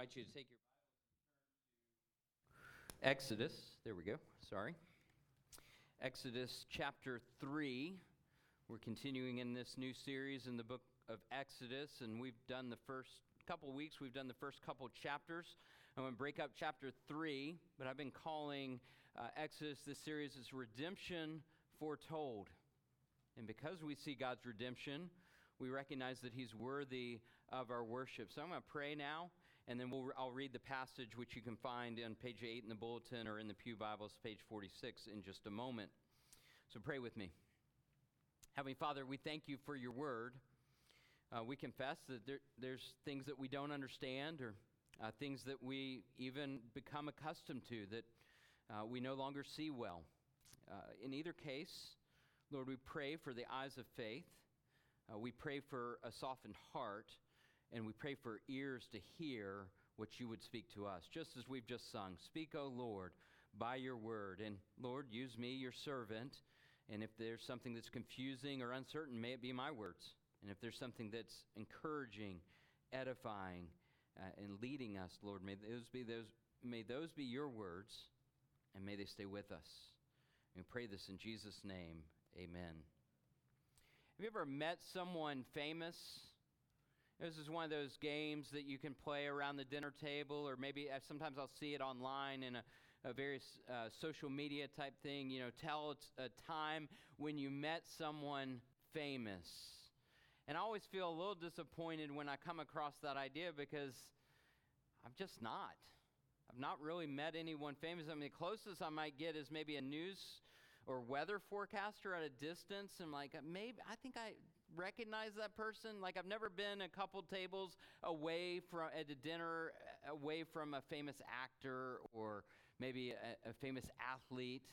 invite you to take your Bibles and turn to Exodus. There we go. Sorry. Exodus chapter 3. We're continuing in this new series in the book of Exodus, and we've done the first couple weeks, we've done the first couple chapters. I'm going to break up chapter 3, but I've been calling Exodus, this series, is Redemption Foretold. And because we see God's redemption, we recognize that He's worthy of our worship. So I'm going to pray now, and then I'll read the passage, which you can find on page 8 in the bulletin or in the Pew Bibles, page 46, in just a moment. So pray with me. Heavenly Father, we thank you for your word. We confess that there's things that we don't understand or things that we even become accustomed to that we no longer see well. In either case, Lord, we pray for the eyes of faith. We pray for a softened heart, and we pray for ears to hear what you would speak to us, just as we've just sung. Speak, O Lord, by your word. And Lord, use me, your servant. And if there's something that's confusing or uncertain, may it be my words. And if there's something that's encouraging, edifying, and leading us, Lord, may those be your words, and may they stay with us. And we pray this in Jesus' name. Amen. Have you ever met someone famous? This is one of those games that you can play around the dinner table, or maybe sometimes I'll see it online in a various social media type thing. You know, tell a time when you met someone famous. And I always feel a little disappointed when I come across that idea because I'm just not. I've not really met anyone famous. I mean, the closest I might get is maybe a news or weather forecaster at a distance. And like, maybe, I think I recognize that person. Like, I've never been a couple tables away from, at a dinner, away from a famous actor or maybe a famous athlete.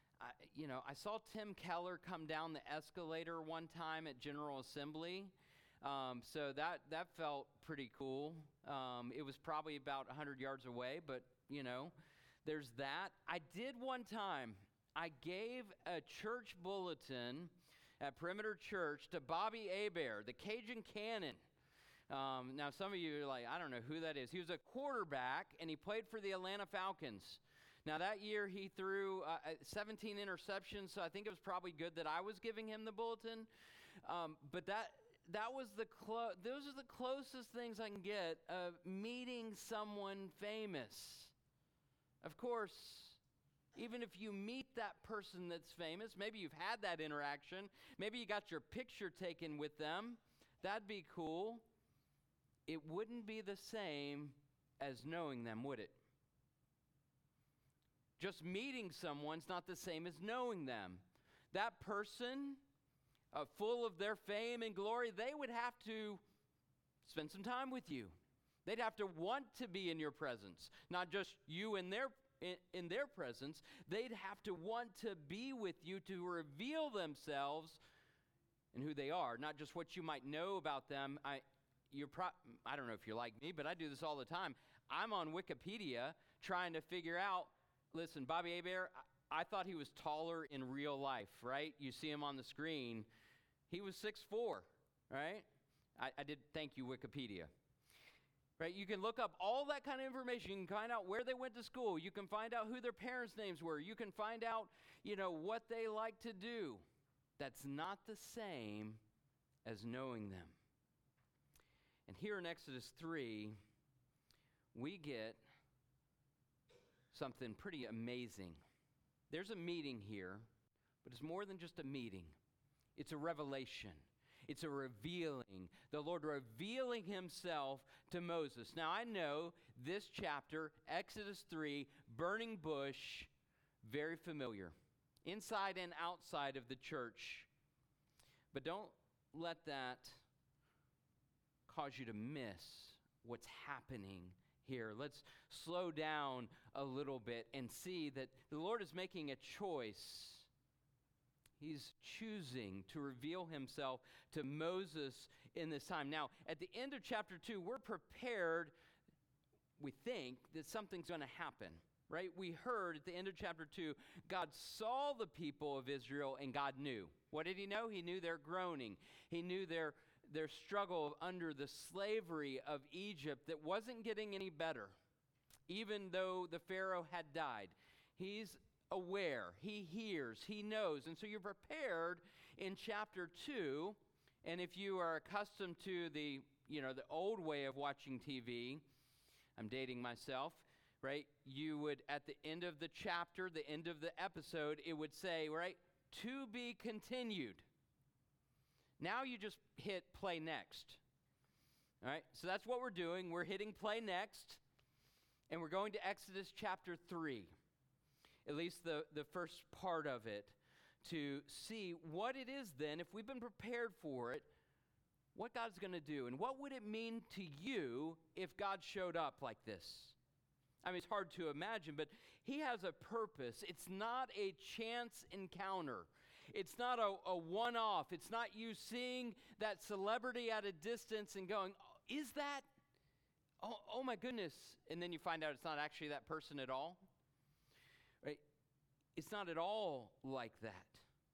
I saw Tim Keller come down the escalator one time at General Assembly. So that felt pretty cool. It was probably about 100 yards away, but, there's that. I did one time. I gave a church bulletin at Perimeter Church to Bobby Hebert, the Cajun Cannon. Now, some of you are like, I don't know who that is. He was a quarterback, and he played for the Atlanta Falcons. Now, that year, he threw 17 interceptions, so I think it was probably good that I was giving him the bulletin. But that was those are the closest things I can get of meeting someone famous. Of course, even if you meet that person that's famous, maybe you've had that interaction, maybe you got your picture taken with them, that'd be cool. It wouldn't be the same as knowing them, would it? Just meeting someone's not the same as knowing them. That person, full of their fame and glory, they would have to spend some time with you. They'd have to want to be in your presence, not just you in their presence. They'd have to want to be with you to reveal themselves and who they are, not just what you might know about them. I don't know if you're like me, but I do this all the time. I'm on Wikipedia trying to figure out, listen, Bobby Hebert, I thought he was taller in real life, right? You see him on the screen. He was 6'4", right? I did, thank you, Wikipedia. Right, you can look up all that kind of information. You can find out where they went to school. You can find out who their parents' names were. You can find out, what they like to do. That's not the same as knowing them. And here in Exodus 3, we get something pretty amazing. There's a meeting here, but it's more than just a meeting. It's a revelation. It's a revealing. The Lord revealing himself to Moses. Now, I know this chapter, Exodus 3, burning bush, very familiar, inside and outside of the church. But don't let that cause you to miss what's happening here. Let's slow down a little bit and see that the Lord is making a choice. He's choosing to reveal himself to Moses in this time. Now, at the end of chapter 2, we're prepared, we think, that something's going to happen, right? We heard at the end of chapter 2, God saw the people of Israel and God knew. What did he know? He knew their groaning. He knew their their struggle under the slavery of Egypt that wasn't getting any better, even though the Pharaoh had died. He's aware, he hears, he knows. And so you're prepared in chapter 2, and if you are accustomed to the old way of watching TV, I'm dating myself, right? You would, at the end of the chapter, the end of the episode, it would say, right, to be continued. Now you just hit play next. All right, so that's what we're doing. We're hitting play next, and we're going to Exodus chapter 3, at least the first part of it, to see what it is then, if we've been prepared for it, what God's going to do. And what would it mean to you if God showed up like this? I mean, it's hard to imagine, but he has a purpose. It's not a chance encounter. It's not a one-off. It's not you seeing that celebrity at a distance and going, oh, is that? Oh my goodness. And then you find out it's not actually that person at all. Right? It's not at all like that.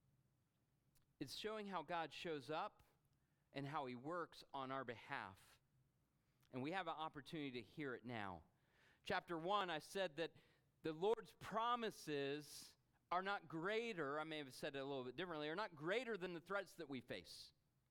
It's showing how God shows up and how he works on our behalf. And we have an opportunity to hear it now. Chapter 1, I said that the Lord's promises are not greater, I may have said it a little bit differently, are not greater than the threats that we face.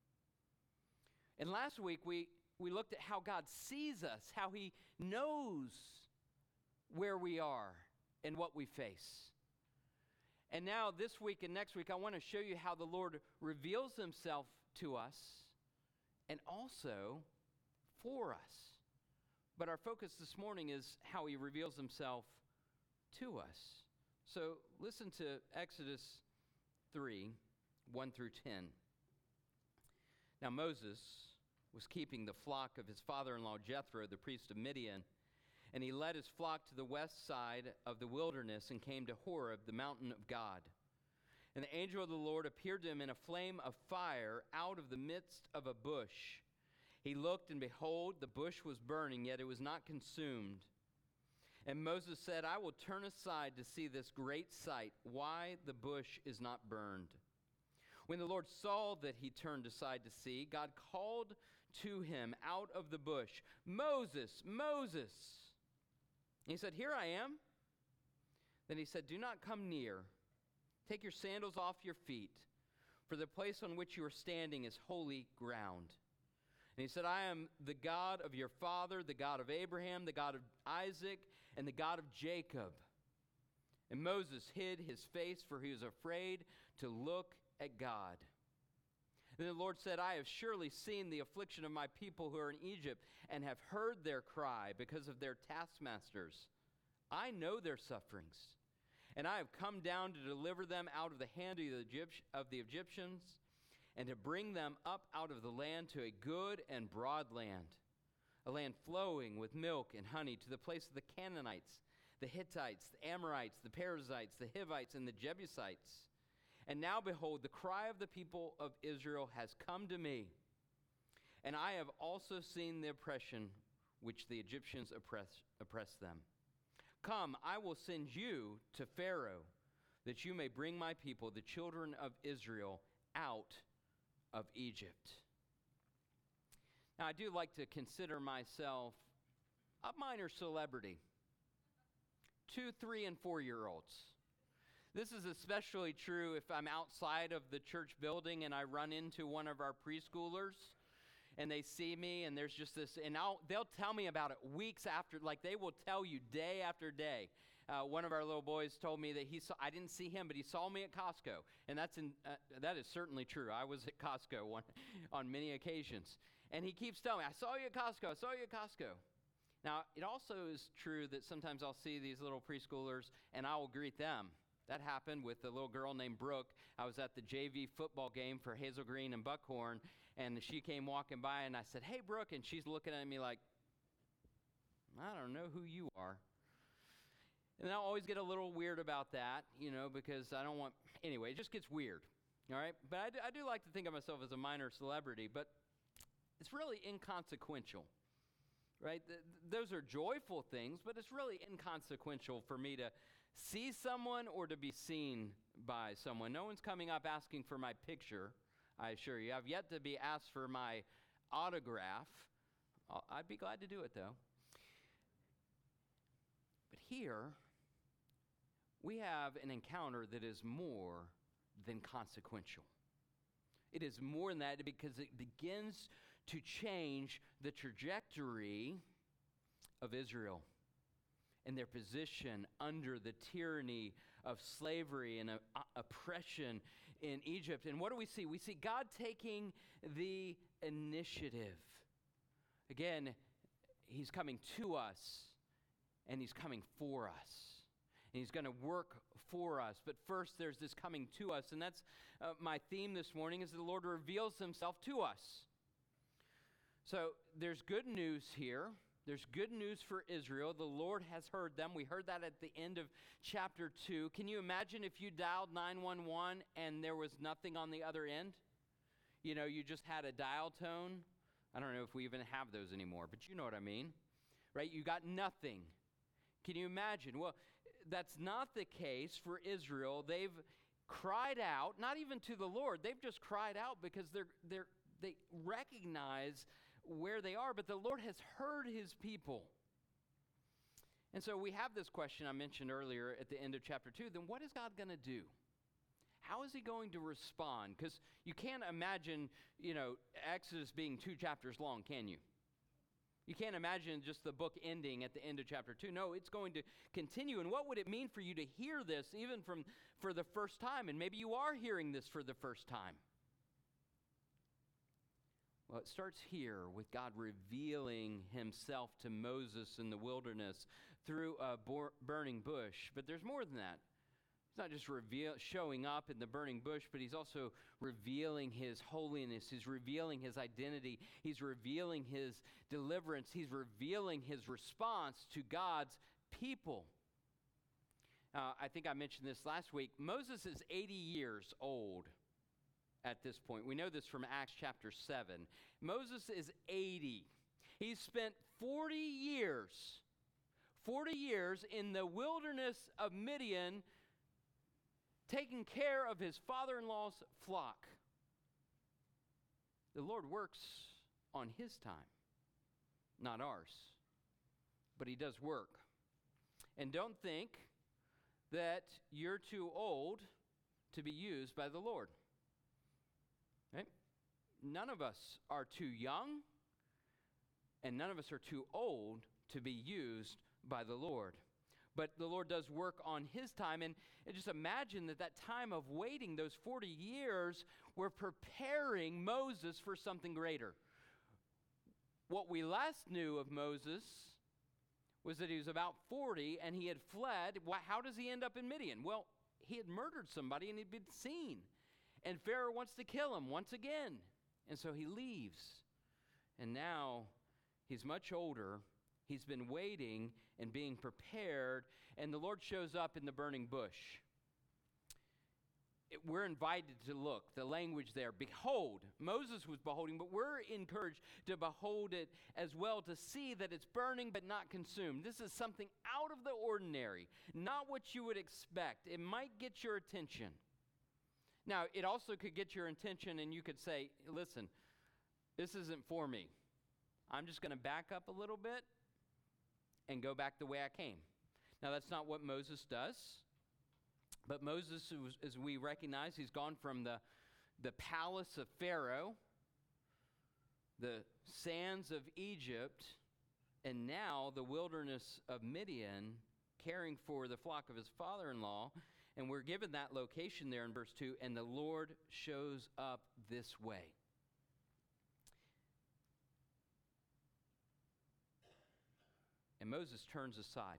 And last week we looked at how God sees us, how he knows where we are and what we face. And now this week and next week, I want to show you how the Lord reveals himself to us and also for us. But our focus this morning is how he reveals himself to us. So listen to Exodus 3, 1 through 10. Now Moses was keeping the flock of his father-in-law Jethro, the priest of Midian, and he led his flock to the west side of the wilderness and came to Horeb, the mountain of God. And the angel of the Lord appeared to him in a flame of fire out of the midst of a bush. He looked, and behold, the bush was burning, yet it was not consumed. And Moses said, I will turn aside to see this great sight, why the bush is not burned. When the Lord saw that he turned aside to see, God called to him out of the bush, Moses, Moses. And he said, Here I am. Then he said, Do not come near. Take your sandals off your feet, for the place on which you are standing is holy ground. And he said, I am the God of your father, the God of Abraham, the God of Isaac, and the God of Jacob. And Moses hid his face, for he was afraid to look at God. And the Lord said, I have surely seen the affliction of my people who are in Egypt, and have heard their cry because of their taskmasters. I know their sufferings, and I have come down to deliver them out of the hand of the Egyptians, and to bring them up out of the land to a good and broad land, a land flowing with milk and honey, to the place of the Canaanites, the Hittites, the Amorites, the Perizzites, the Hivites, and the Jebusites. And now behold, the cry of the people of Israel has come to me, and I have also seen the oppression which the Egyptians oppress them. Come, I will send you to Pharaoh, that you may bring my people, the children of Israel, out of Egypt. Now, I do like to consider myself a minor celebrity. 2, 3, and 4-year-olds. This is especially true if I'm outside of the church building and I run into one of our preschoolers and they see me, and there's just this, and they'll tell me about it weeks after, like they will tell you day after day. One of our little boys told me that I didn't see him, but he saw me at Costco. And that is certainly true. I was at Costco on many occasions. And he keeps telling me, I saw you at Costco, I saw you at Costco. Now, it also is true that sometimes I'll see these little preschoolers and I will greet them. That happened with a little girl named Brooke. I was at the JV football game for Hazel Green and Buckhorn, and she came walking by, and I said, Hey, Brooke, and she's looking at me like, I don't know who you are. And I always get a little weird about that, because I don't want, anyway, it just gets weird, all right? But I do like to think of myself as a minor celebrity, but it's really inconsequential, right? Those are joyful things, but it's really inconsequential for me to see someone or to be seen by someone. No one's coming up asking for my picture, I assure you. I've yet to be asked for my autograph. I'd be glad to do it, though. But here, we have an encounter that is more than consequential. It is more than that because it begins to change the trajectory of Israel and their position under the tyranny of slavery and oppression in Egypt. And what do we see? We see God taking the initiative. Again, he's coming to us, and he's coming for us. And he's going to work for us. But first, there's this coming to us. And that's my theme this morning, is the Lord reveals himself to us. So there's good news here. There's good news for Israel. The Lord has heard them. We heard that at the end of chapter 2. Can you imagine if you dialed 911 and there was nothing on the other end? You know, you just had a dial tone. I don't know if we even have those anymore, but you know what I mean, right? You got nothing. Can you imagine? Well, that's not the case for Israel. They've cried out, not even to the Lord. They've just cried out because they recognize where they are, but the Lord has heard his people. And so we have this question I mentioned earlier at the end of chapter 2. Then what is God going to do? How is he going to respond? Because you can't imagine, Exodus being 2 chapters long, can you? You can't imagine just the book ending at the end of chapter 2. No, it's going to continue. And what would it mean for you to hear this even for the first time? And maybe you are hearing this for the first time. Well, it starts here with God revealing himself to Moses in the wilderness through a burning bush. But there's more than that. It's not just showing up in the burning bush, but he's also revealing his holiness. He's revealing his identity. He's revealing his deliverance. He's revealing his response to God's people. I think I mentioned this last week. Moses is 80 years old at this point. We know this from Acts chapter 7. Moses is 80. He's spent 40 years in the wilderness of Midian taking care of his father-in-law's flock. The Lord works on his time, not ours. But he does work. And don't think that you're too old to be used by the Lord. Right? None of us are too young, and none of us are too old to be used by the Lord. But the Lord does work on his time, and just imagine that time of waiting, those 40 years, were preparing Moses for something greater. What we last knew of Moses was that he was about 40, and he had fled. How does he end up in Midian? Well, he had murdered somebody, and he'd been seen. And Pharaoh wants to kill him once again. And so he leaves. And now he's much older. He's been waiting and being prepared. And the Lord shows up in the burning bush. We're invited to look. The language there, behold. Moses was beholding, but we're encouraged to behold it as well, to see that it's burning but not consumed. This is something out of the ordinary, not what you would expect. It might get your attention. Now, it also could get your attention and you could say, listen, this isn't for me. I'm just going to back up a little bit and go back the way I came. Now, that's not what Moses does. But Moses, as we recognize, he's gone from the palace of Pharaoh, the sands of Egypt, and now the wilderness of Midian, caring for the flock of his father-in-law. And we're given that location there in verse 2, and the Lord shows up this way. And Moses turns aside.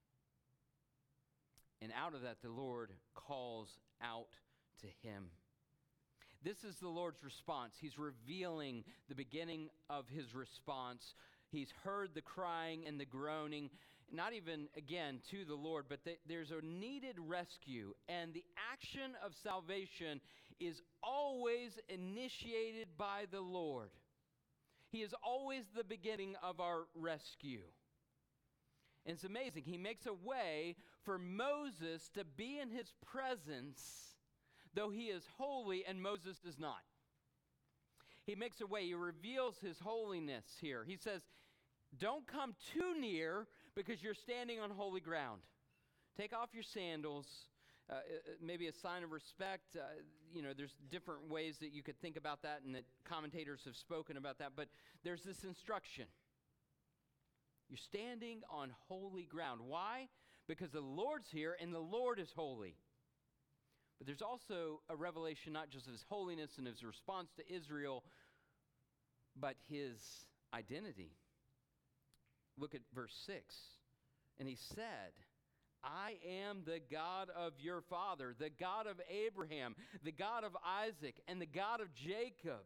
And out of that, the Lord calls out to him. This is the Lord's response. He's revealing the beginning of his response. He's heard the crying and the groaning, not even, again, to the Lord, but there's a needed rescue. And the action of salvation is always initiated by the Lord. He is always the beginning of our rescue. And it's amazing. He makes a way for Moses to be in his presence, though he is holy and Moses is not. He makes a way. He reveals his holiness here. He says, don't come too near because you're standing on holy ground. Take off your sandals, maybe a sign of respect. There's different ways that you could think about that, and that commentators have spoken about that, but there's this instruction. You're standing on holy ground. Why? Because the Lord's here, and the Lord is holy. But there's also a revelation not just of his holiness and his response to Israel, but his identity. Look at verse 6. And he said, I am the God of your father, the God of Abraham, the God of Isaac, and the God of Jacob.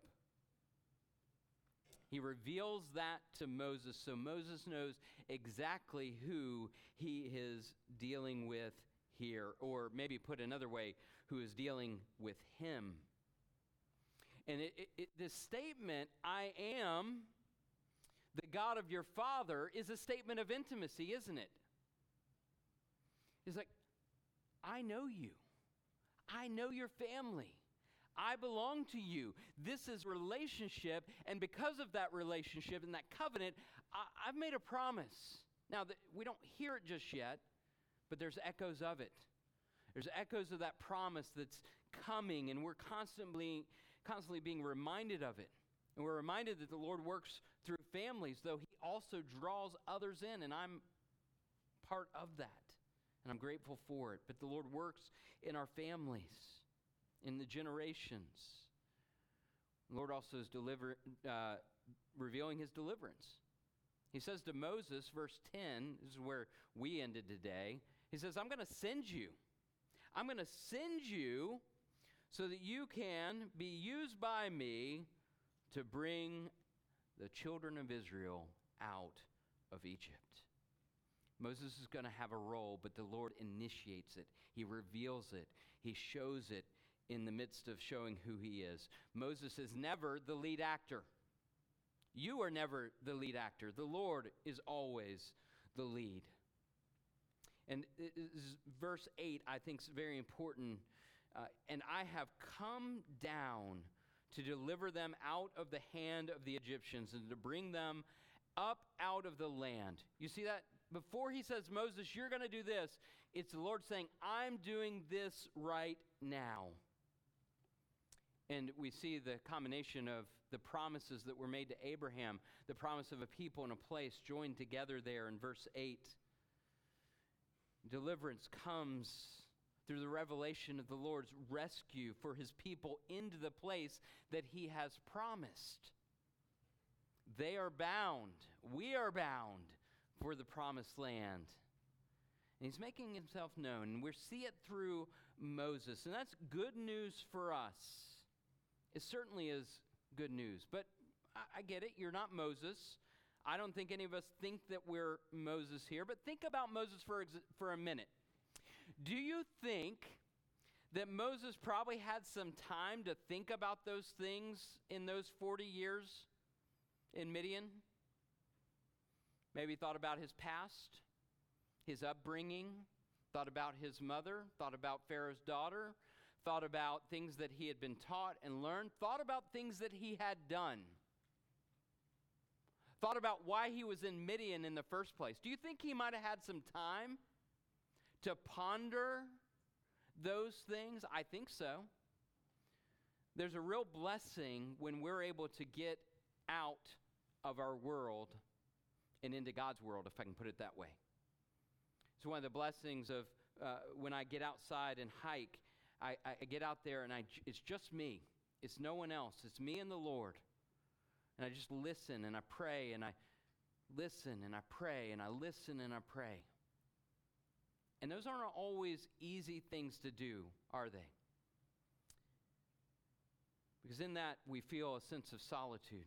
He reveals that to Moses, so Moses knows exactly who he is dealing with here, or maybe put another way, who is dealing with him. And this statement, I am the God of your father, is a statement of intimacy, isn't it? It's like, I know you. I know your family. I belong to you. This is relationship, and because of that relationship and that covenant, I've made a promise. Now, we don't hear it just yet, but there's echoes of it. There's echoes of that promise that's coming, and we're constantly being reminded of it. And we're reminded that the Lord works through families, though he also draws others in, and I'm part of that. And I'm grateful for it. But the Lord works in our families, in the generations. The Lord also is revealing his deliverance. He says to Moses, verse 10, this is where we ended today. He says, I'm going to send you. I'm going to send you so that you can be used by me to bring the children of Israel out of Egypt. Moses is going to have a role, but the Lord initiates it. He reveals it. He shows it in the midst of showing who he is. Moses is never the lead actor. You are never the lead actor. The Lord is always the lead. And verse 8, I think, is very important. And I have come down to deliver them out of the hand of the Egyptians and to bring them up out of the land. You see that? Before he says, Moses, you're going to do this, it's the Lord saying, I'm doing this right now. And we see the combination of the promises that were made to Abraham, the promise of a people and a place joined together there in verse 8. Deliverance comes through the revelation of the Lord's rescue for his people into the place that he has promised. They are bound. We are bound for the promised land. And he's making himself known. And we see it through Moses. And that's good news for us. It certainly is good news. But I get it. You're not Moses. I don't think any of us think that we're Moses here. But think about Moses for a minute. Do you think that Moses probably had some time to think about those things in those 40 years in Midian? Maybe thought about his past, his upbringing, thought about his mother, thought about Pharaoh's daughter, thought about things that he had been taught and learned, thought about things that he had done, thought about why he was in Midian in the first place. Do you think he might have had some time to ponder those things? I think so. There's a real blessing when we're able to get out of our world and into God's world, if I can put it that way. It's one of the blessings of when I get outside and hike, I get out there and it's just me. It's no one else. It's me and the Lord. And I just listen and I pray and I listen and I pray and I listen and I pray. And those aren't always easy things to do, are they? Because in that we feel a sense of solitude.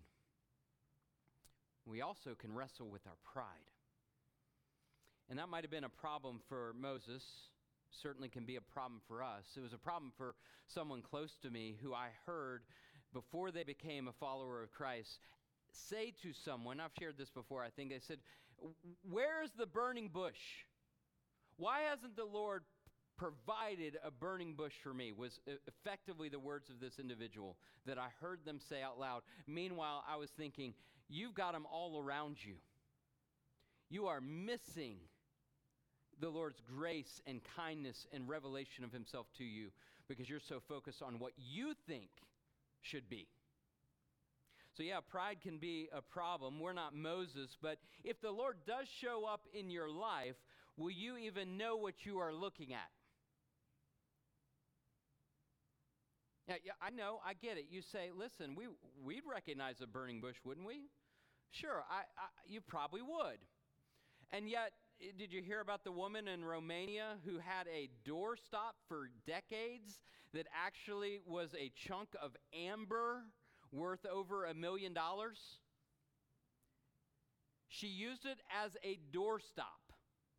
We also can wrestle with our pride. And that might have been a problem for Moses. Certainly can be a problem for us. It was a problem for someone close to me who I heard before they became a follower of Christ say to someone, I've shared this before, I think, they said, where's the burning bush? Why hasn't the Lord provided a burning bush for me, was effectively the words of this individual that I heard them say out loud. Meanwhile, I was thinking, you've got them all around you. You are missing the Lord's grace and kindness and revelation of himself to you because you're so focused on what you think should be. So yeah, pride can be a problem. We're not Moses, but if the Lord does show up in your life, will you even know what you are looking at? Yeah, I know, I get it. You say, listen, we'd recognize a burning bush, wouldn't we? Sure, you probably would. And yet, did you hear about the woman in Romania who had a doorstop for decades that actually was a chunk of amber worth over $1 million? She used it as a doorstop.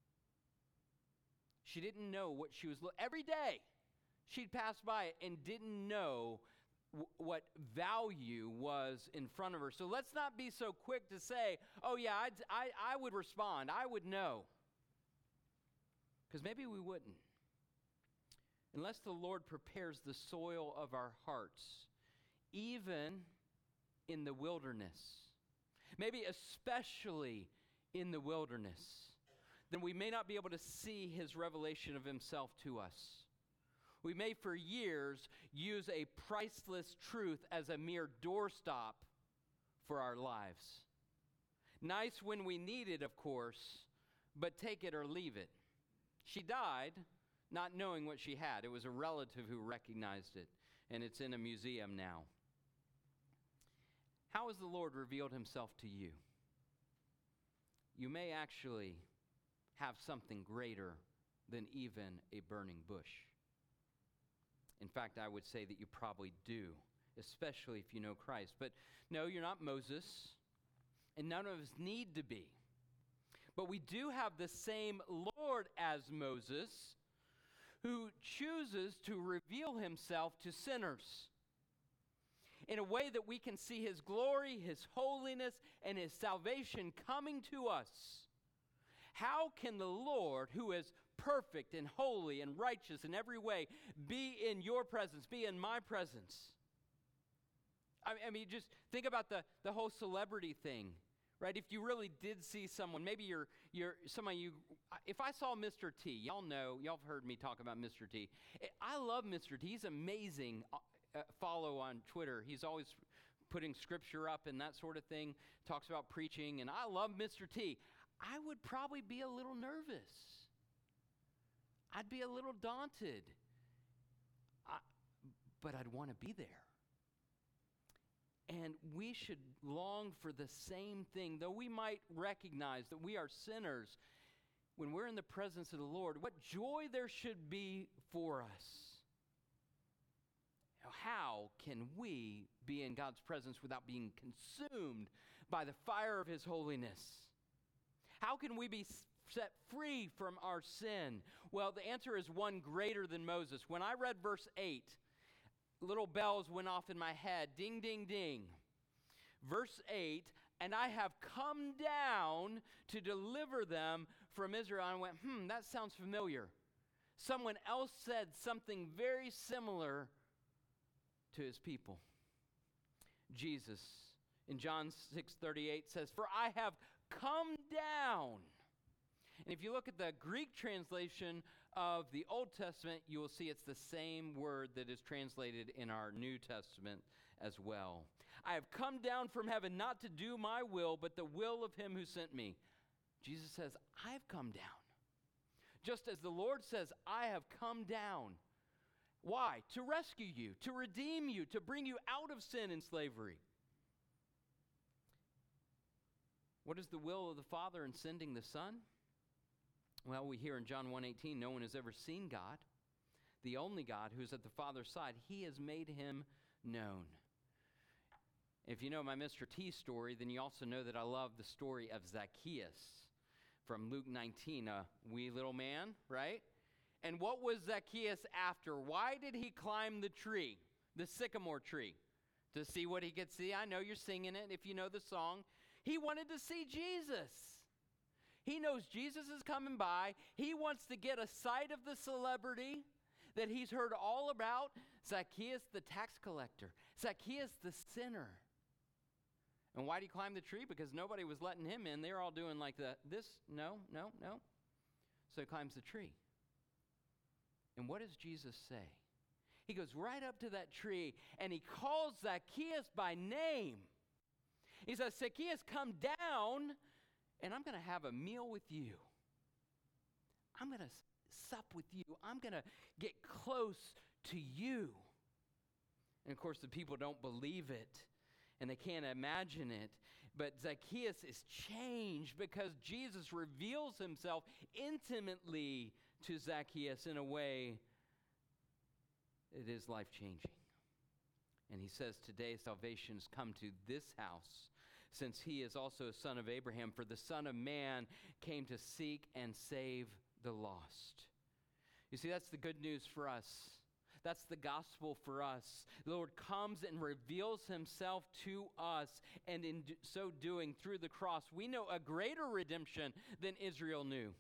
She didn't know what she was every day she'd pass by it and didn't know what value was in front of her. So let's not be so quick to say, oh yeah, I would respond. I would know. Because maybe we wouldn't. Unless the Lord prepares the soil of our hearts, even in the wilderness, maybe especially in the wilderness, then we may not be able to see his revelation of himself to us. We may for years use a priceless truth as a mere doorstop for our lives. Nice when we need it, of course, but take it or leave it. She died not knowing what she had. It was a relative who recognized it, and it's in a museum now. How has the Lord revealed himself to you? You may actually have something greater than even a burning bush. In fact, I would say that you probably do, especially if you know Christ. But no, you're not Moses, and none of us need to be. But we do have the same Lord as Moses, who chooses to reveal himself to sinners in a way that we can see his glory, his holiness, and his salvation coming to us. How can the Lord, who is perfect and holy and righteous in every way, be in your presence, be in my presence? I mean, just think about the whole celebrity thing, right? If you really did see someone, maybe you're somebody you, if I saw Mr. T, y'all have heard me talk about Mr. T. I love Mr. T. He's amazing. Follow on Twitter. He's always putting scripture up and that sort of thing, talks about preaching, and I love Mr. T. I would probably be a little nervous. I'd be a little daunted. But I'd want to be there. And we should long for the same thing. Though we might recognize that we are sinners, when we're in the presence of the Lord, what joy there should be for us. How can we be in God's presence without being consumed by the fire of his holiness? How can we be set free from our sin? Well, the answer is one greater than Moses. When I read verse 8, little bells went off in my head. Ding, ding, ding. Verse 8, and I have come down to deliver them from Israel. And I went, that sounds familiar. Someone else said something very similar to his people. Jesus, in John 6:38, says, for I have come down. And if you look at the Greek translation of the Old Testament, you will see it's the same word that is translated in our New Testament as well. I have come down from heaven not to do my will, but the will of him who sent me. Jesus says, I've come down. Just as the Lord says, I have come down. Why? To rescue you, to redeem you, to bring you out of sin and slavery. What is the will of the Father in sending the Son? Well, we hear in John 1:18, no one has ever seen God, the only God who is at the Father's side. He has made him known. If you know my Mr. T story, then you also know that I love the story of Zacchaeus from Luke 19, a wee little man, right? And what was Zacchaeus after? Why did he climb the tree, the sycamore tree? To see what he could see. I know you're singing it if you know the song. He wanted to see Jesus. He knows Jesus is coming by. He wants to get a sight of the celebrity that he's heard all about, Zacchaeus the tax collector, Zacchaeus the sinner. And why did he climb the tree? Because nobody was letting him in. They were all doing like no. So he climbs the tree. And what does Jesus say? He goes right up to that tree and he calls Zacchaeus by name. He says, Zacchaeus, come down and I'm going to have a meal with you. I'm going to sup with you. I'm going to get close to you. And of course, the people don't believe it and they can't imagine it. But Zacchaeus is changed because Jesus reveals himself intimately to Zacchaeus in a way that is life-changing. And he says, today salvation has come to this house, since he is also a son of Abraham, for the Son of Man came to seek and save the lost. You see, that's the good news for us. That's the gospel for us. The Lord comes and reveals himself to us, and in so doing, through the cross, we know a greater redemption than Israel knew.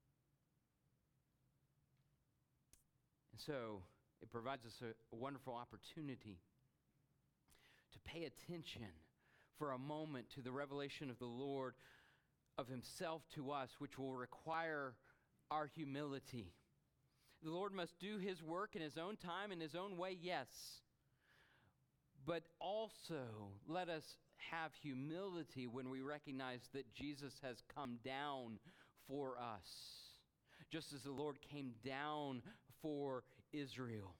And so it provides us a wonderful opportunity to pay attention for a moment to the revelation of the Lord, of himself to us, which will require our humility. The Lord must do his work in his own time, in his own way, yes. But also let us have humility when we recognize that Jesus has come down for us, just as the Lord came down for Israel.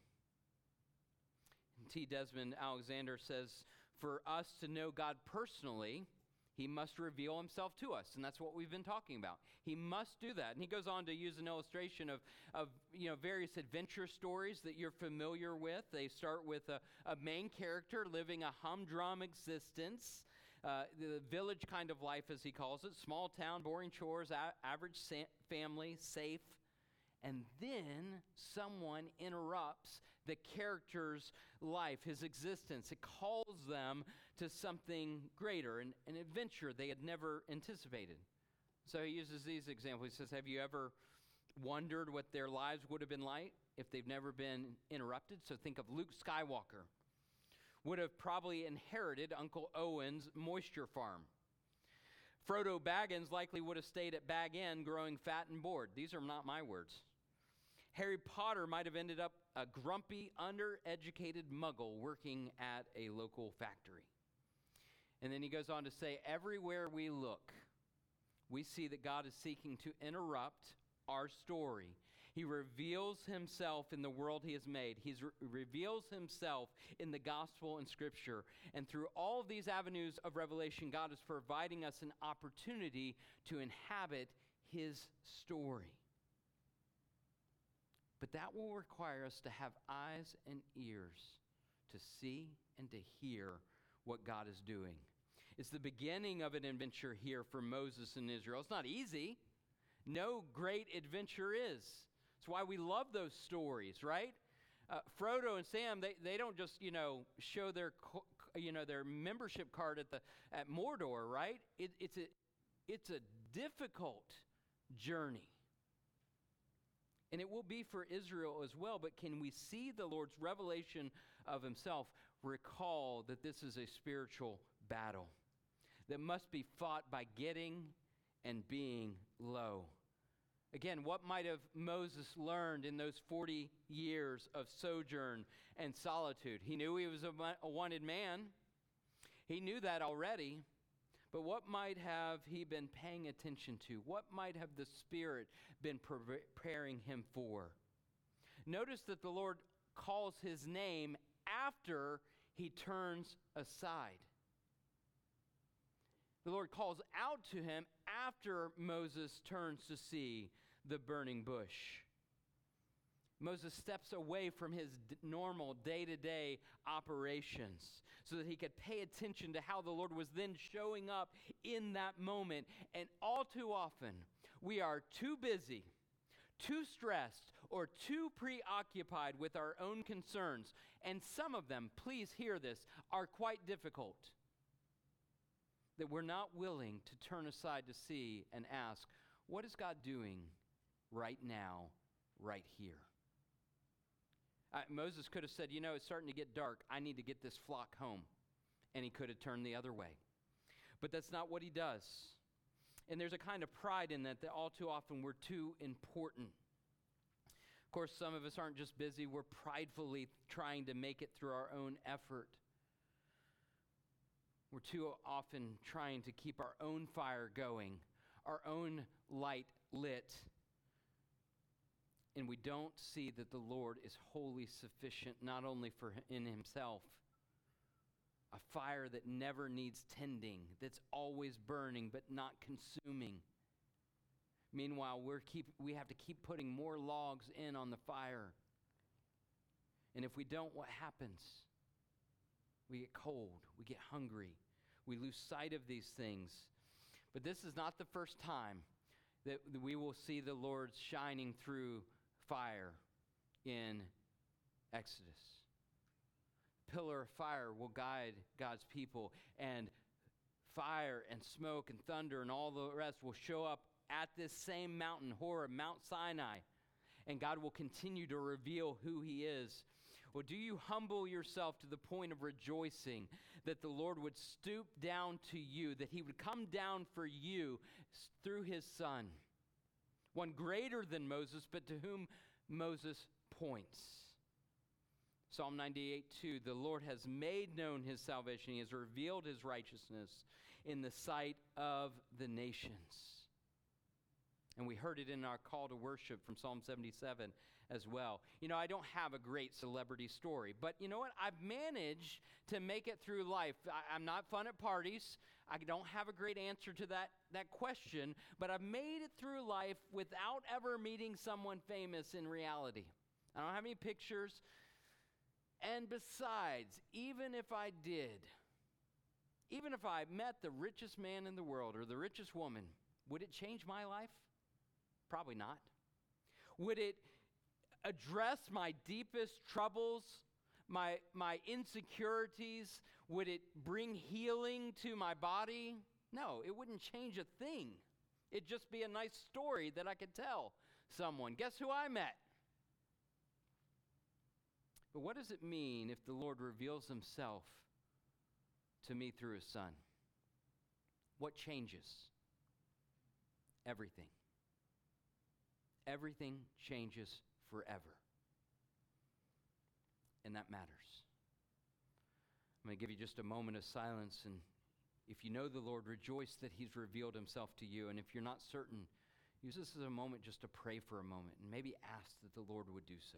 T. Desmond Alexander says, for us to know God personally, he must reveal himself to us. And that's what we've been talking about. He must do that. And he goes on to use an illustration of various adventure stories that you're familiar with. They start with a main character living a humdrum existence, the village kind of life, as he calls it, small town, boring chores, average family, safe. And then someone interrupts the character's life, his existence. It calls them to something greater, an adventure they had never anticipated. So he uses these examples. He says, have you ever wondered what their lives would have been like if they've never been interrupted? So think of Luke Skywalker. Would have probably inherited Uncle Owen's moisture farm. Frodo Baggins likely would have stayed at Bag End growing fat and bored. These are not my words. Harry Potter might have ended up a grumpy, undereducated muggle working at a local factory. And then he goes on to say, everywhere we look, we see that God is seeking to interrupt our story. He reveals himself in the world he has made. He reveals himself in the gospel and scripture. And through all of these avenues of revelation, God is providing us an opportunity to inhabit his story. But that will require us to have eyes and ears to see and to hear what God is doing. It's the beginning of an adventure here for Moses and Israel. It's not easy. No great adventure is. That's why we love those stories, right? Frodo and Sam, they don't just, show their membership card at Mordor, right? It's a difficult journey. And it will be for Israel as well, but can we see the Lord's revelation of himself? Recall that this is a spiritual battle that must be fought by getting and being low. Again, what might have Moses learned in those 40 years of sojourn and solitude? He knew he was a wanted man. He knew that already. But what might have he been paying attention to? What might have the Spirit been preparing him for? Notice that the Lord calls his name after he turns aside. The Lord calls out to him after Moses turns to see the burning bush. Moses steps away from his normal day-to-day operations so that he could pay attention to how the Lord was then showing up in that moment. And all too often, we are too busy, too stressed, or too preoccupied with our own concerns. And some of them, please hear this, are quite difficult, that we're not willing to turn aside to see and ask, What is God doing right now, right here? Moses could have said, it's starting to get dark. I need to get this flock home. And he could have turned the other way. But that's not what he does. And there's a kind of pride in that all too often we're too important. Of course, some of us aren't just busy. We're pridefully trying to make it through our own effort. We're too often trying to keep our own fire going, our own light lit. And we don't see that the Lord is wholly sufficient, not only in himself, a fire that never needs tending, that's always burning but not consuming. Meanwhile, we have to keep putting more logs in on the fire. And if we don't, what happens? We get cold, we get hungry, we lose sight of these things. But this is not the first time that we will see the Lord shining through fire in Exodus. Pillar of fire will guide God's people, and fire and smoke and thunder and all the rest will show up at this same mountain, Horeb, Mount Sinai, and God will continue to reveal who he is. Well, do you humble yourself to the point of rejoicing that the Lord would stoop down to you, that he would come down for you through his Son, one greater than Moses, but to whom Moses points? Psalm 98:2, the Lord has made known his salvation. He has revealed his righteousness in the sight of the nations. And we heard it in our call to worship from Psalm 77 as well. I don't have a great celebrity story, but you know what? I've managed to make it through life. I'm not fun at parties. I don't have a great answer to that question, but I've made it through life without ever meeting someone famous in reality. I don't have any pictures. And besides, even if I did, even if I met the richest man in the world or the richest woman, would it change my life? Probably not. Would it address my deepest troubles, my insecurities? Would it bring healing to my body? No, it wouldn't change a thing. It'd just be a nice story that I could tell someone. Guess who I met? But what does it mean if the Lord reveals himself to me through his Son? What changes? Everything. Everything changes forever. And that matters. I'm going to give you just a moment of silence, and if you know the Lord, rejoice that he's revealed himself to you. And if you're not certain, use this as a moment just to pray for a moment and maybe ask that the Lord would do so.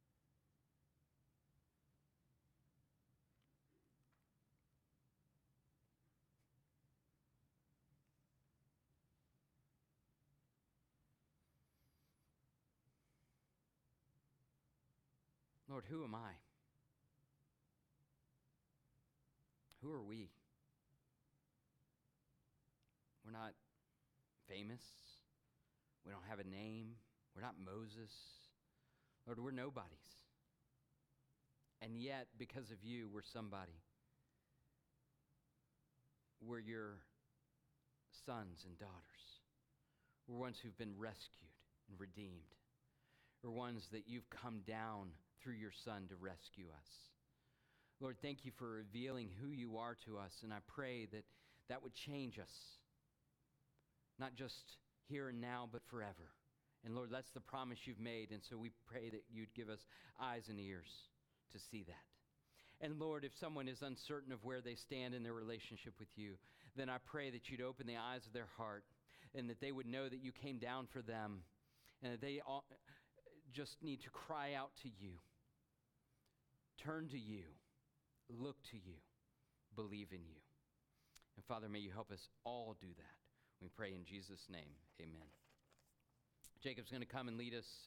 Lord, who am I? Who are we? We're not famous. We don't have a name. We're not Moses. Lord, we're nobodies. And yet, because of you, we're somebody. We're your sons and daughters. We're ones who've been rescued and redeemed. We're ones that you've come down through your Son to rescue us. Lord, thank you for revealing who you are to us, and I pray that that would change us, not just here and now, but forever. And Lord, that's the promise you've made, and so we pray that you'd give us eyes and ears to see that. And Lord, if someone is uncertain of where they stand in their relationship with you, then I pray that you'd open the eyes of their heart, and that they would know that you came down for them, and that they all just need to cry out to you, turn to you, look to you, believe in you. And Father, may you help us all do that. We pray in Jesus' name, amen. Jacob's going to come and lead us